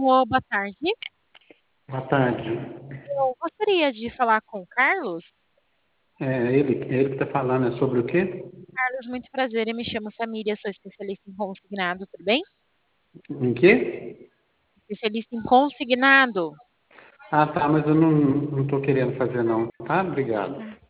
Alô, boa tarde. Boa tarde. Eu gostaria de falar com o Carlos. É ele que está falando, é sobre o quê? Carlos, muito prazer. Eu me chamo Samília, sou especialista em consignado, tudo bem? Em quê? Especialista em consignado. Ah, tá, mas eu não estou querendo fazer não, tá? Obrigado.